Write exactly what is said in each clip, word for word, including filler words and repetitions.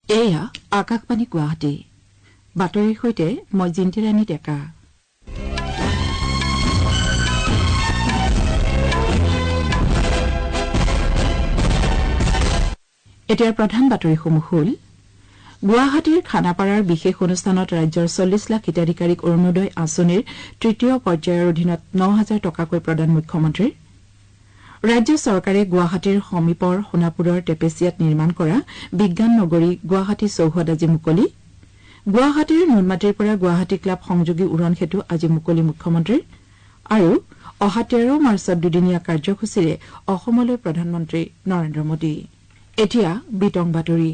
এয়া আকাশবাণী গুৱাহাটী বাতৰিৰ সৈতে মই জিন্তিৰাণী ডেকা। এতিয়াৰ প্ৰধান বাতৰিসমূহ হ'ল গুৱাহাটীৰ খানাপাৰাৰ বিশেষ অনুষ্ঠানত ৰাজ্যৰ চল্লিছ লাখ হিতাধিকাৰীক অৰুণোদয় আঁচনিৰ তৃতীয় পৰ্যায়ৰ অধীনত ন হাজাৰ টকাকৈ প্ৰদান মুখ্যমন্ত্ৰীৰ। ৰাজ্য চৰকাৰে গুৱাহাটীৰ সমীপৰ সোণাপুৰৰ টেপেচিয়াত নিৰ্মাণ কৰা বিজ্ঞান নগৰী গুৱাহাটী চৌহদ আজি মুকলি। গুৱাহাটীৰ নুনমাটিৰ পৰা গুৱাহাটী ক্লাব সংযোগী উৰণ সেতু আজি মুকলি মুখ্যমন্ত্ৰীৰ। আৰু অহা তেৰ মাৰ্চত দুদিনীয়া কাৰ্যসূচীৰে অসমলৈ প্ৰধানমন্ত্ৰী নৰেন্দ্ৰ মোদী। এতিয়া বিতং বাতৰি।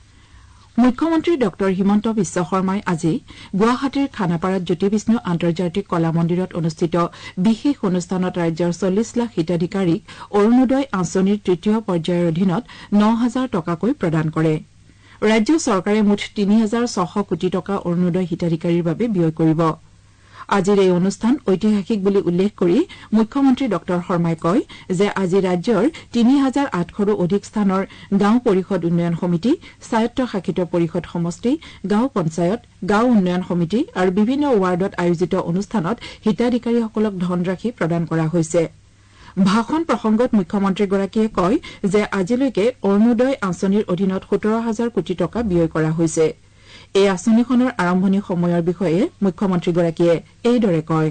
মুখ্যমন্ত্ৰী ডঃ হিমন্ত বিশ্ব শৰ্মাই আজি গুৱাহাটীৰ খানাপাৰাত জ্যোতিবিষ্ণু আন্তৰ্জাতিক কলা মন্দিৰত অনুষ্ঠিত বিশেষ অনুষ্ঠানত ৰাজ্যৰ চল্লিছ লাখ হিতাধিকাৰীক অৰুণোদয় আঁচনিৰ তৃতীয় পৰ্যায়ৰ অধীনত ন হাজাৰ টকাকৈ প্ৰদান কৰে। ৰাজ্য চৰকাৰে মুঠ তিনি হাজাৰ ছশ কোটি টকা অৰুণোদয় হিতাধিকাৰীৰ বাবে ব্যয় কৰিব। আজিৰ এই অনুষ্ঠান ঐতিহাসিক বুলি উল্লেখ কৰি মুখ্যমন্ত্ৰী ডঃ শৰ্মাই কয় যে আজি ৰাজ্যৰ তিনি হাজাৰ আঠশৰো অধিক স্থানৰ গাঁও পৰিষদ উন্নয়ন সমিতি, স্বায়ত্তশাসিত পৰিষদ সমষ্টি, গাঁও পঞ্চায়ত, গাঁও উন্নয়ন সমিতি আৰু বিভিন্ন ৱাৰ্ডত আয়োজিত অনুষ্ঠানত হিতাধিকাৰীসকলক ধনৰাশি প্ৰদান কৰা হৈছে। ভাষণ প্ৰসংগত মুখ্যমন্ত্ৰীগৰাকীয়ে কয় যে আজিলৈকে অৰুণোদয় আঁচনিৰ অধীনত সোতৰ হাজাৰ কোটি টকা ব্যয় কৰা হৈছে। এই আঁচনিখনৰ আৰম্ভণি সময়ৰ বিষয়ে মুখ্যমন্ত্ৰীগৰাকীয়ে এইদৰে কয়।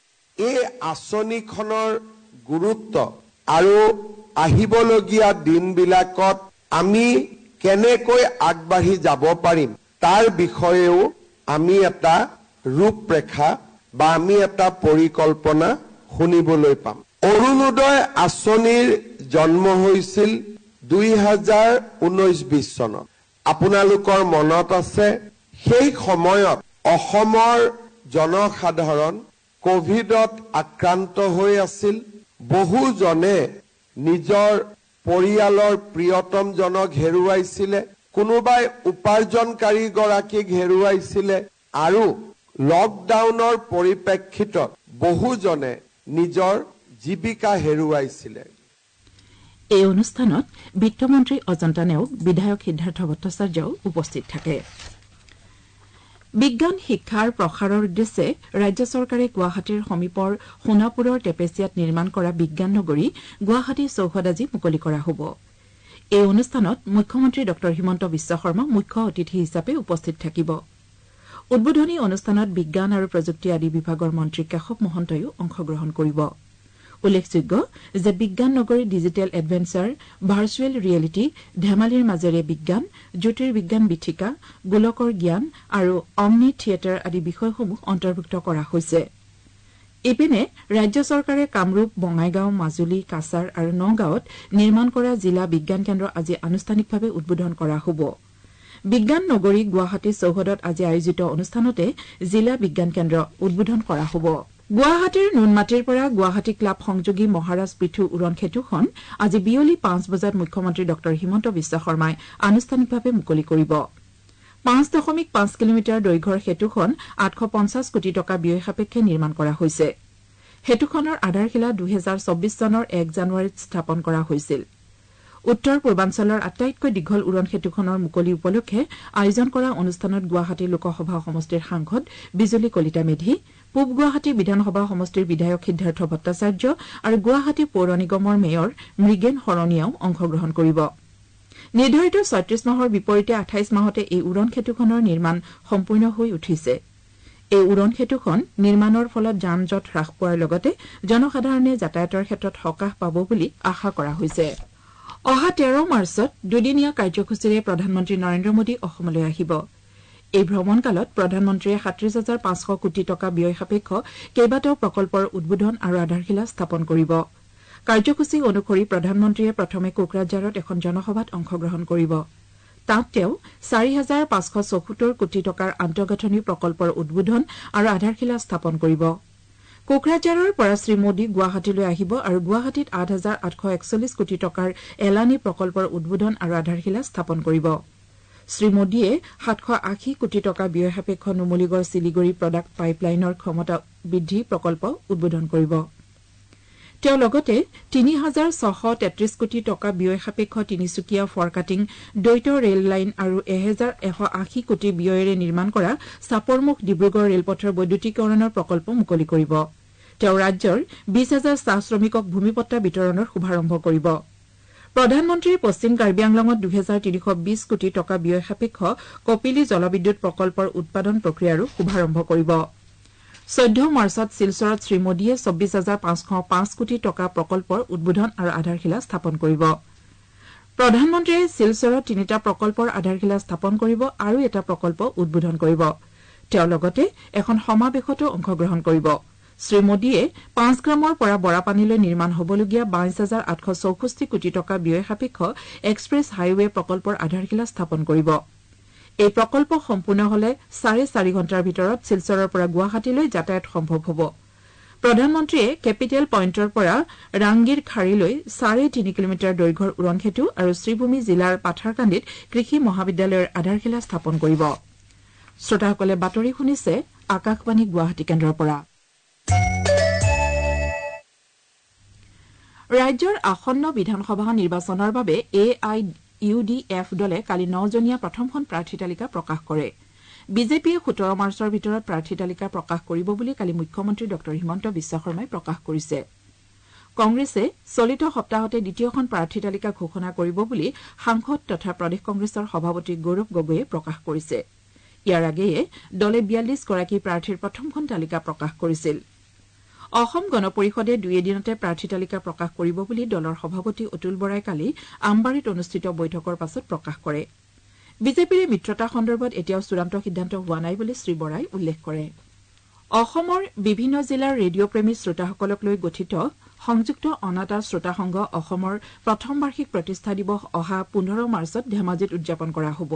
এই আঁচনিখনৰ গুৰুত্ব আৰু আহিবলগীয়া দিনবিলাকত আমি কেনেকৈ আগবাঢ়ি যাব পাৰিম তাৰ বিষয়েও আমি এটা ৰূপৰেখা বা আমি এটা পৰিকল্পনা শুনিবলৈ পাম। অৰুণোদয় আঁচনিৰ জন্ম হৈছিল দুই হাজাৰ ঊনৈশ বিশ চনত। আপোনালোকৰ মনত আছে সেই সময়ত অসমৰ জনসাধাৰণ কোভিডত আক্ৰান্ত হৈ আছিল। বহুজনে নিজৰ পৰিয়ালৰ প্ৰিয়তমজনক হেৰুৱাইছিলে, কোনোবাই উপাৰ্জনকাৰীগৰাকীক হেৰুৱাইছিলে আৰু লকডাউনৰ পৰিপ্ৰেক্ষিতত বহুজনে নিজৰ জীৱিকা হেৰুৱাইছিলে। এই অনুষ্ঠানত বিত্তমন্ত্ৰী অজন্তা নেওগ, বিধায়ক সিদ্ধাৰ্থ ভট্টাচাৰ্যও উপস্থিত থাকে। বিজ্ঞান শিক্ষাৰ প্ৰসাৰৰ উদ্দেশ্যে ৰাজ্য চৰকাৰে গুৱাহাটীৰ সমীপৰ সোণাপুৰৰ টেপেচিয়াত নিৰ্মাণ কৰা বিজ্ঞান নগৰী গুৱাহাটী চৌহদ আজি মুকলি কৰা হ'ব। এই অনুষ্ঠানত মুখ্যমন্ত্ৰী ডঃ হিমন্ত বিশ্ব শৰ্মা মুখ্য অতিথি হিচাপে উপস্থিত থাকিব। উদ্বোধনী অনুষ্ঠানত বিজ্ঞান আৰু প্ৰযুক্তি আদি বিভাগৰ মন্ত্ৰী কেশৱ মহন্তইও অংশগ্ৰহণ কৰিব। উল্লেখযোগ্য যে বিজ্ঞান নগৰী ডিজিটেল এডভেঞ্চাৰ, ভাৰ্চুৱেল ৰিয়েলিটি, ধেমালিৰ মাজেৰে বিজ্ঞান, জ্যোতিৰ্বিজ্ঞান বিথীকা, গোলকৰ জ্ঞান আৰু অমনি থিয়েটাৰ আদি বিষয়সমূহ অন্তৰ্ভুক্ত কৰা হৈছে। ইপিনে ৰাজ্য চৰকাৰে কামৰূপ, বঙাইগাঁও, মাজুলী, কাছাৰ আৰু নগাঁৱত নিৰ্মাণ কৰা জিলা বিজ্ঞান কেন্দ্ৰ আজি আনুষ্ঠানিকভাৱে উদ্বোধন কৰা হ'ব। বিজ্ঞান নগৰী গুৱাহাটী চৌহদত আজি আয়োজিত অনুষ্ঠানতে জিলা বিজ্ঞান কেন্দ্ৰ উদ্বোধন কৰা হ'ব। গুৱাহাটীৰ নুনমাটিৰ পৰা গুৱাহাটী ক্লাব সংযোগী মহাৰাজ পৃথু উৰণ সেতুখন আজি বিয়লি পাঁচ বজাত মুখ্যমন্ত্ৰী ডঃ হিমন্ত বিশ্ব শৰ্মাই আনুষ্ঠানিকভাৱে মুকলি কৰিব। পাঁচ দশমিক পাঁচ কিলোমিটাৰ দৈৰ্ঘ্যৰ সেতুখন আঠশ পঞ্চাছ কোটি টকা ব্যয় সাপেক্ষে নিৰ্মাণ কৰা হৈছে। সেতুখনৰ আধাৰশিলা দুহেজাৰ চৌবিশ চনৰ এক জানুৱাৰীত স্থাপন কৰা হৈছিল। উত্তৰ পূৰ্বাঞ্চলৰ আটাইতকৈ দীঘল উৰণ সেতুখনৰ মুকলি উপলক্ষে আয়োজন কৰা অনুষ্ঠানত গুৱাহাটী লোকসভা সমষ্টিৰ সাংসদ বিজুলী কলিতা মেধি, পূব গুৱাহাটী বিধানসভা সমষ্টিৰ বিধায়ক সিদ্ধাৰ্থ ভট্টাচাৰ্য আৰু গুৱাহাটী পৌৰ নিগমৰ মেয়ৰ মৃগেন শৰণীয়াও অংশগ্ৰহণ কৰিব। নিৰ্ধাৰিত ছয়ত্ৰিশ মাহৰ বিপৰীতে আঠাইশ মাহতে এই উৰণ সেতুখনৰ নিৰ্মাণ সম্পূৰ্ণ হৈ উঠিছে। এই উৰণ সেতুখন নিৰ্মাণৰ ফলত যান জঁট হ্ৰাস পোৱাৰ লগতে জনসাধাৰণে যাতায়াতৰ ক্ষেত্ৰত সকাহ পাব বুলি আশা কৰা হৈছে। অহা তেৰ মাৰ্চত দুদিনীয়া কাৰ্যসূচীৰে প্ৰধানমন্ত্ৰী নৰেন্দ্ৰ মোদী অসমলৈ আহিব। এই ভ্ৰমণকালত প্ৰধানমন্ত্ৰীয়ে সাতত্ৰিশ হাজাৰ পাঁচশ কোটি টকা ব্যয় সাপেক্ষ কেইবাটাও প্ৰকল্পৰ উদ্বোধন আৰু আধাৰশিলা স্থাপন কৰিব। কাৰ্যসূচী অনুসৰি প্ৰধানমন্ত্ৰীয়ে প্ৰথমে কোকৰাঝাৰত এখন জনসভাত অংশগ্ৰহণ কৰিব। তাত তেওঁ চাৰি হাজাৰ পাঁচশ চৌসত্তৰ কোটি টকাৰ আন্তঃগাঁথনি প্ৰকল্পৰ উদ্বোধন আৰু আধাৰশিলা স্থাপন কৰিব। কোকৰাঝাৰৰ পৰা শ্ৰীমোদী গুৱাহাটীলৈ আহিব আৰু গুৱাহাটীত আঠ হাজাৰ আঠশ একচল্লিছ কোটি টকাৰ এলানি প্ৰকল্পৰ উদ্বোধন আৰু আধাৰশিলা স্থাপন কৰিব। শ্ৰীমোদীয়ে সাতশ আশী কোটি টকা ব্যয় সাপেক্ষ নুমলীগড় শিলিগুৰি প্ৰডাক্ট পাইপলাইনৰ ক্ষমতা বৃদ্ধি প্ৰকল্প উদ্বোধন কৰিব। তেওঁ লগতে তিনি হাজাৰ ছশ তেত্ৰিশ কোটি টকা ব্যয় সাপেক্ষ তিনিচুকীয়া ফৰকাটিং দ্বৈত ৰেল লাইন আৰু এক হাজাৰ এশ আশী কোটি ব্যয়েৰে নিৰ্মাণ কৰা চাপৰমুখ ডিব্ৰুগড় ৰেলপথৰ বৈদ্যুতিকৰণৰ প্ৰকল্প মুকলি কৰিব তেওঁ ৰাজ্যৰ বিশ হাজাৰ চাহ শ্ৰমিকক ভূমিপট্টা বিতৰণৰ শুভাৰম্ভ কৰিব প্ৰধানমন্ত্ৰীৰ পশ্চিম কাৰ্বি আংলঙত দুই হাজাৰ তিনিশ বিশ কোটি টকা ব্যয় সাপেক্ষ কপিলী জলবিদ্যুৎ প্ৰকল্পৰ উৎপাদন প্ৰক্ৰিয়াৰো শুভাৰম্ভ কৰিব চৈধ্য মাৰ্চত শিলচৰত শ্ৰীমোদীয়ে চৌব্বিশ হাজাৰ পাঁচশ পাঁচ কোটি টকা প্ৰকল্পৰ উদ্বোধন আৰু আধাৰশিলা স্থাপন কৰিব প্ৰধানমন্ত্ৰীয়ে শিলচৰত তিনিটা প্ৰকল্পৰ আধাৰশিলা স্থাপন কৰিব আৰু এটা প্ৰকল্প উদ্বোধন কৰিব তেওঁ লগতে এখন সমাৱেশতো অংশগ্ৰহণ কৰিব শ্ৰীমোদীয়ে পাঁচ গ্ৰামৰ পৰা বৰাপানীলৈ নিৰ্মাণ হবলগীয়া বাইশ হাজাৰ আঠশ চৌষষ্ঠি কোটি টকা ব্যয় সাপেক্ষ এক্সপ্ৰেছ হাইৱে প্ৰকল্পৰ আধাৰশিলা স্থাপন কৰিব এই প্ৰকল্প সম্পূৰ্ণ হলে চাৰে চাৰি ঘণ্টাৰ ভিতৰত শিলচৰৰ পৰা গুৱাহাটীলৈ যাতায়াত সম্ভৱ হ'ব প্ৰধানমন্ত্ৰীয়ে কেপিটেল পইণ্টৰ পৰা ৰাংগীৰ খাড়ীলৈ চাৰে তিনি কিলোমিটাৰ দৈৰ্ঘ্যৰ উৰণ সেতু আৰু শ্ৰীভূমি জিলাৰ পাথাৰকান্দিত কৃষি মহাবিদ্যালয়ৰ আধাৰশিলা স্থাপন কৰিব শ্ৰোতাসকলে বাতৰি শুনিছে আকাশবাণী গুৱাহাটী কেন্দ্ৰৰ পৰা ৰাজ্যৰ আসন্ন বিধানসভা নিৰ্বাচনৰ বাবে A I U D F দলে কালি নজনীয়া প্ৰথমখন প্ৰাৰ্থী তালিকা প্ৰকাশ কৰে বিজেপিয়ে সোতৰ মাৰ্চৰ ভিতৰত প্ৰাৰ্থী তালিকা প্ৰকাশ কৰিব বুলি কালি মুখ্যমন্ত্ৰী ড হিমন্ত বিশ্ব শৰ্মাই প্ৰকাশ কৰিছে কংগ্ৰেছে চলিত সপ্তাহতে দ্বিতীয়খন প্ৰাৰ্থী তালিকা ঘোষণা কৰিব বুলি সাংসদ তথা প্ৰদেশ কংগ্ৰেছৰ সভাপতি গৌৰৱ গগৈয়ে প্ৰকাশ কৰিছে ইয়াৰ আগেয়ে দলে বিয়াল্লিছ গৰাকী প্ৰাৰ্থীৰ প্ৰথমখন তালিকা প্ৰকাশ কৰিছিল অসম গণ পৰিষদে দুই এদিনতে প্ৰাৰ্থী তালিকা প্ৰকাশ কৰিব বুলি দলৰ সভাপতি অতুল বৰাই কালি আমবাৰীত অনুষ্ঠিত বৈঠকৰ পাছত প্ৰকাশ কৰে বিজেপিৰ মিত্ৰতা সন্দৰ্ভত এতিয়াও চূড়ান্ত সিদ্ধান্ত হোৱা নাই বুলি শ্ৰী বৰাই উল্লেখ কৰে অসমৰ বিভিন্ন জিলাৰ ৰেডিঅ' প্ৰেমী শ্ৰোতাসকলক লৈ গঠিত সংযুক্ত অনাতাঁৰ শ্ৰোতা সংঘ অসমৰ প্ৰথম বাৰ্ষিক প্ৰতিষ্ঠা দিৱস অহা পোন্ধৰ মাৰ্চত ধেমাজিত উদযাপন কৰা হ'ব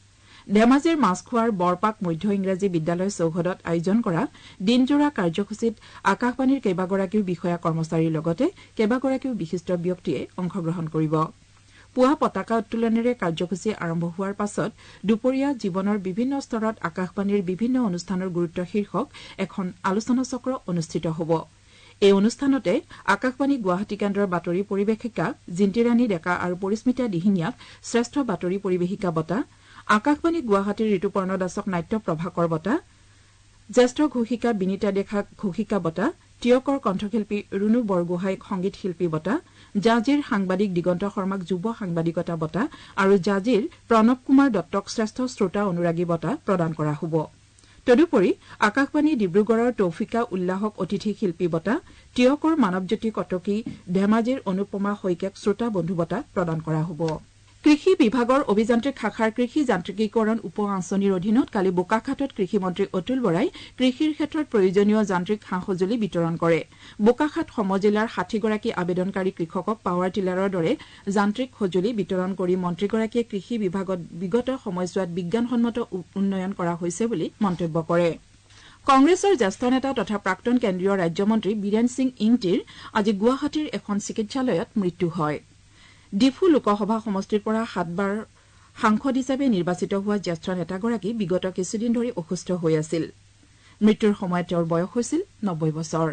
ধেমাজিৰ মাছখোৱাৰ বৰপাক মধ্য ইংৰাজী বিদ্যালয় চৌহদত আয়োজন কৰা দিনজোৰা কাৰ্যসূচীত আকাশবাণীৰ কেইবাগৰাকীও বিষয়া কৰ্মচাৰীৰ লগতে কেইবাগৰাকীও বিশিষ্ট ব্যক্তিয়ে অংশগ্ৰহণ কৰিব পুৱা পতাকা উত্তোলনেৰে কাৰ্যসূচী আৰম্ভ হোৱাৰ পাছত দুপৰীয়া জীৱনৰ বিভিন্ন স্তৰত আকাশবাণীৰ বিভিন্ন অনুষ্ঠানৰ গুৰুত্ব শীৰ্ষক এখন আলোচনা চক্ৰ অনুষ্ঠিত হ'ব এই অনুষ্ঠানতে আকাশবাণী গুৱাহাটী কেন্দ্ৰৰ বাতৰি পৰিৱেশিকা জিন্তিৰাণী ডেকা আৰু পৰিস্মিতা দিহিঙীয়াক শ্ৰেষ্ঠ বাতৰি পৰিৱেশিকা বঁটা আকাশবাণী গুৱাহাটীৰ ঋতুপৰ্ণ দাসক নাট্য প্ৰভাকৰ বঁটা জ্যেষ্ঠ ঘোষিকা বিনীতা দেখাক ঘোষিকা বঁটা টিয়কৰ কণ্ঠশিল্পী ৰুণু বৰগোহাঁইক সংগীত শিল্পী বঁটা জাজিৰ সাংবাদিক দিগন্ত শৰ্মাক যুৱ সাংবাদিকতা বঁটা আৰু জাজিৰ প্ৰণৱ কুমাৰ দত্তক শ্ৰেষ্ঠ শ্ৰোতা অনুৰাগী বঁটা প্ৰদান কৰা হ'ব তদুপৰি আকাশবাণী ডিব্ৰুগড়ৰ তৌফিকা উল্লাহক অতিথি শিল্পী বঁটা টিয়কৰ মানৱজ্যোতি কটকী ধেমাজিৰ অনুপমা শইকীয়াক শ্ৰোতা বন্ধু বঁটা প্ৰদান কৰা হ'ব কৃষি বিভাগৰ অভিযান্ত্ৰিক শাখাৰ কৃষি যান্ত্ৰিকীকৰণ উপ আঁচনিৰ অধীনত কালি বোকাখাটত কৃষিমন্ত্ৰী অতুল বৰাই কৃষিৰ ক্ষেত্ৰত প্ৰয়োজনীয় যান্ত্ৰিক সা সঁজুলি বিতৰণ কৰে বোকাখাট সমজিলাৰ ষাঠিগৰাকী আবেদনকাৰী কৃষকক পাৱাৰ টিলাৰৰ দৰে যান্ত্ৰিক সঁজুলি বিতৰণ কৰি মন্ত্ৰীগৰাকীয়ে কৃষি বিভাগত বিগত সময়ছোৱাত বিজ্ঞানসন্মত উন্নয়ন কৰা হৈছে বুলি মন্তব্য কৰে কংগ্ৰেছৰ জ্যেষ্ঠ নেতা তথা প্ৰাক্তন কেন্দ্ৰীয় ৰাজ্যমন্ত্ৰী বীৰেন সিং ইংটিৰ আজি গুৱাহাটীৰ এখন চিকিৎসালয়ত মৃত্যু হয় ডিফু লোকসভা সমষ্টিৰ পৰা সাতবাৰ সাংসদ হিচাপে নিৰ্বাচিত হোৱা জ্যেষ্ঠ নেতাগৰাকী বিগত কিছুদিন ধৰি অসুস্থ হৈ আছিল মৃত্যুৰ সময়ত তেওঁৰ বয়স হৈছিল নব্বৈ বছৰ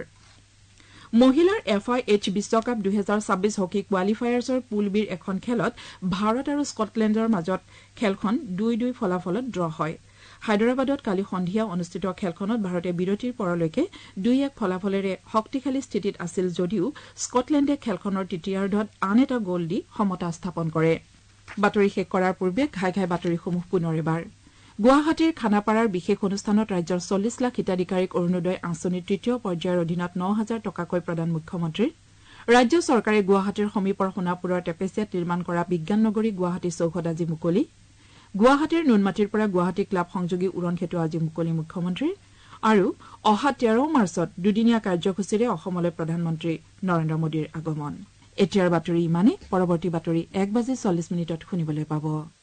মহিলাৰ এফ আই এইচ বিশ্বকাপ দুহেজাৰ ছাব্বিছ হকী কোৱালিফায়াৰ্ছৰ পুল বিৰ এখন খেলত ভাৰত আৰু স্কটলেণ্ডৰ মাজত খেলখন দুই দুই ফলাফলত ড্ৰ হয় হায়দৰাবাদত কালি সন্ধিয়া অনুষ্ঠিত খেলখনত ভাৰতে বিৰতিৰ পৰলৈকে দুই এক ফলাফলেৰে শক্তিশালী স্থিতিত আছিল যদিও স্কটলেণ্ডে খেলখনৰ তৃতীয়াৰ্ধত আন এটা গ'ল দি সমতা স্থাপন কৰে বাতৰি শেষ কৰাৰ পূৰ্বে ঘাই ঘাই বাতৰিসমূহ পুনৰ এবাৰ গুৱাহাটীৰ খানাপাৰাৰ বিশেষ অনুষ্ঠানত ৰাজ্যৰ চল্লিছ লাখ হিতাধিকাৰীক অৰুণোদয় আঁচনিৰ তৃতীয় পৰ্যায়ৰ অধীনত ন হাজাৰ টকাকৈ প্ৰদান মুখ্যমন্ত্ৰীৰ ৰাজ্য চৰকাৰে গুৱাহাটীৰ সমীপৰ সোণাপুৰৰ টেপেচিয়াত নিৰ্মাণ কৰা বিজ্ঞান নগৰী গুৱাহাটী চৌহদ আজি মুকলি গুৱাহাটীৰ নুনমাটিৰ পৰা গুৱাহাটী ক্লাব সংযোগী উৰণ সেতু আজি মুকলি মুখ্যমন্ত্ৰীৰ আৰু অহা তেৰ মাৰ্চত দুদিনীয়া কাৰ্যসূচীৰে অসমলৈ প্ৰধানমন্ত্ৰী নৰেন্দ্ৰ মোদীৰ আগমন এতিয়াৰ বাতৰি ইমানেই পৰৱৰ্তী বাতৰি এক বাজি চল্লিছ মিনিটত শুনিবলৈ পাব